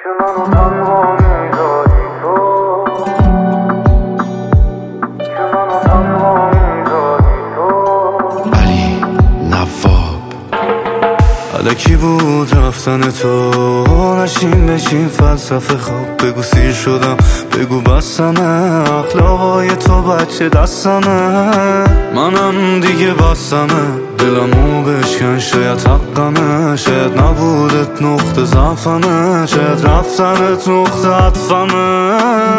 منو تنها میذاری تو، که منو تنها میذاری تو. علی نواب. الکی بود رفتن تو، نشین بشین فلسفه خواب. بگو سیر شدم، بگو بسمه، اخلاقای تو بچه دستمه. منم دیگه بسمه، دلمو بشکن شاید حقمه. شاید نبودت نقطه ضعفمه، شاید رفتنت نقطه عطفمه.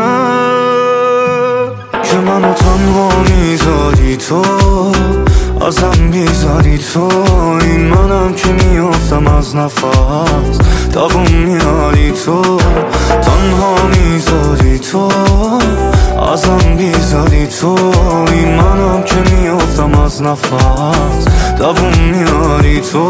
که منو تنها میذاری تو، ازم بیزاری تو. این منم که میافتم از نفس، دوام میاری تو. تنها میذاری تو، ازم بیزاری تو. این منم که میافتم از نفس، دوام میاری تو.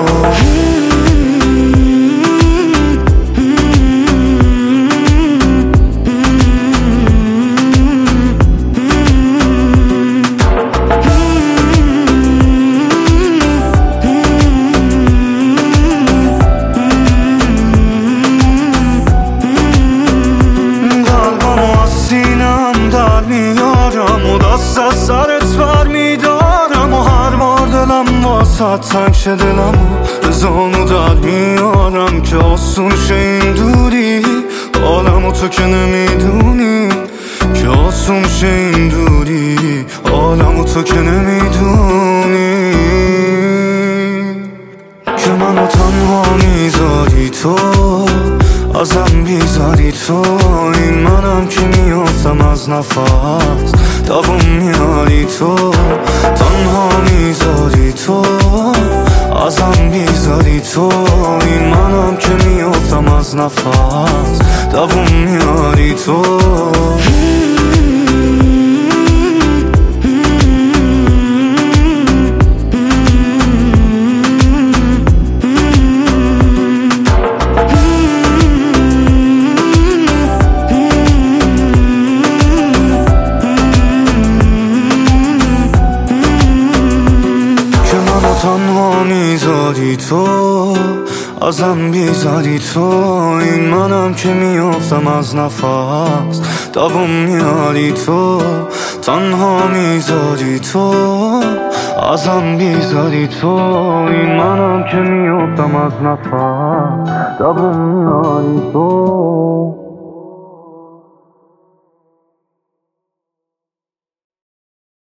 میارم و دست از سرت بر میدارم، و هر بار دلم واسه تنگ شه دلم و زانو در میارم. که آسون شه این دوری، عالم و تو که نمیدونی. که آسون شه این دوری، عالم و تو که نمیدونی. که منو تنها میذاری تو، ازم بیزاری تو. این منم که میافتم از نفس، دوام میاری تو. تنها میذاری تو، ازم بیزاری تو. این منم که میافتم از نفس، دوام میاری تو. تنها میذاری تو، ازم بیزاری تو. این منم که میافتم از نفس، دوام میاری تو. تنها میذاری تو، ازم بیزاری تو. این منم که میافتم از نفس، دوام میاری تو.